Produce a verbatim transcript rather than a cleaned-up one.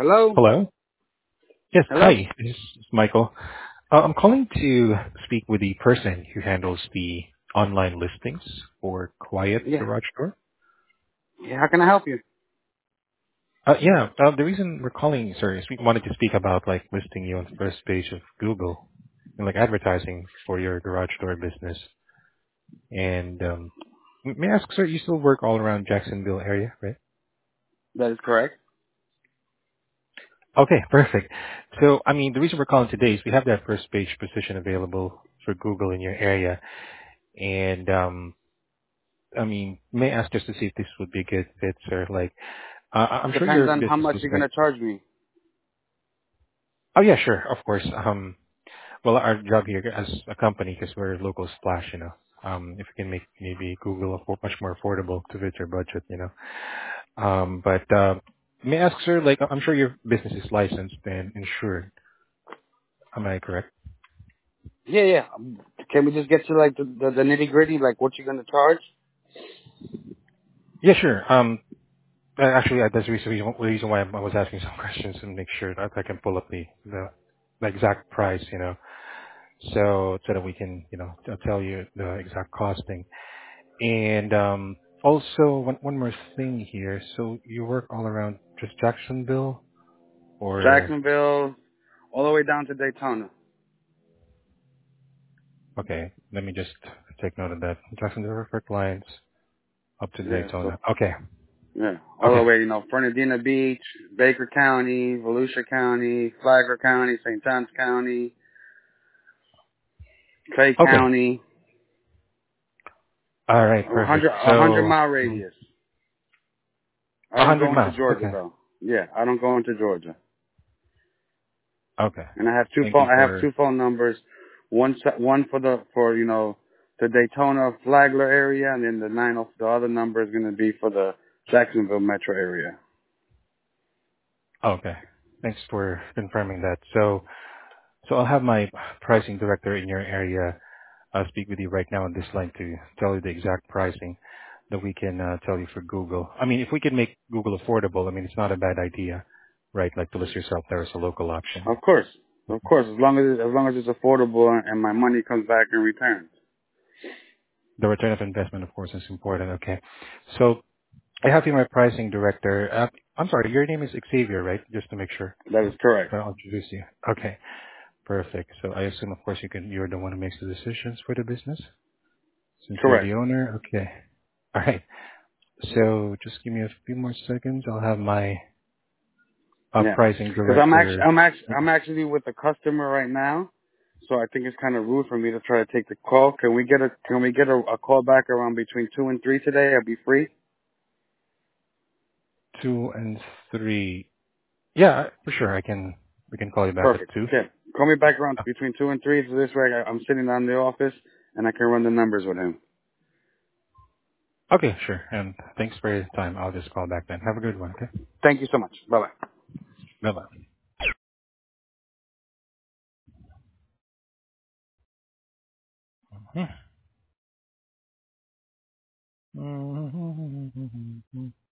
Hello? Hello? Yes, Hello? hi. This is Michael. Uh, I'm calling to speak with the person who handles the online listings for Quiet Yeah. Garage Door. Yeah, how can I help you? Uh, yeah, uh, the reason we're calling, sir, is we wanted to speak about like listing you on the first page of Google and like advertising for your garage door business. And um, m- may I ask, sir, you still work all around Jacksonville area, right? That is correct. Okay, perfect. So, I mean, the reason we're calling today is we have that first page position available for Google in your area. And um, I mean, may I ask just to see if this would be a good fit, sir? Like, uh, I- I'm sure Depends your on how business much is you're like, gonna charge me. oh yeah, sure, of course. Um, well, our job here as a company, because we're a local splash, you know, um, if we can make maybe Google afford, much more affordable to fit your budget, you know. Um, but uh, may I ask, sir? Like, I'm sure your business is licensed and insured. Am I correct? Yeah, yeah. Um, Can we just get to like the, the, the nitty gritty, like what you're gonna charge? Yeah, sure. Um, uh, actually, uh, that's the reason, the reason why I was asking some questions to make sure that I can pull up the the, the exact price, you know. so so that we can, you know, t- tell you the exact costing. And um, also, one one more thing here. So you work all around just Jacksonville, or Jacksonville, all the way down to Daytona. okay? Let me just take note of that. Jacksonville for clients up to Yeah, so Daytona. Okay, yeah, all the okay, way, you know, Fernandina Beach, Baker County, Volusia County, Flagler County, Saint Johns County, Clay okay. County, All right, a perfect. hundred a hundred So mile mm, radius. I a don't hundred go into miles. Georgia Okay, though. Yeah, I don't go into Georgia. okay. And I have two Thank phone. you I have for. two phone numbers. One se- one for the for you know the Daytona Flagler area, and then the nine oh, the other number is going to be for the Jacksonville metro area. Okay, thanks for confirming that. So so I'll have my pricing director in your area I'll speak with you right now on this line to tell you the exact pricing that we can uh, tell you for Google. I mean, if we can make Google affordable, I mean, it's not a bad idea, right? Like to list yourself there as a local option. Of course, of course, as long as as long as it's affordable and my money comes back in return. The return of investment, of course, is important. Okay. So I have here my pricing director. Uh, I'm sorry, your name is Xavier, right? Just to make sure. That is correct. I'll introduce you. Okay. Perfect. So I assume, of course, you can, you're the one who makes the decisions for the business since you're Correct. the owner. Okay. All right. So just give me a few more seconds. I'll have my uh, Yeah, pricing because I'm actually director. I'm actually I'm actually with a customer right now, so I think it's kind of rude for me to try to take the call. Can we get a Can we get a, a call back around between two and three today? I'll be free. Two and three. Yeah, for sure. I can. We can call you back at Perfect. two. Okay. Call me back around between two and three. So this way I, I'm sitting down in the office and I can run the numbers with him. Okay, sure. And thanks for your time. I'll just call back then. Have a good one. Okay. Thank you so much. Bye bye. Bye bye.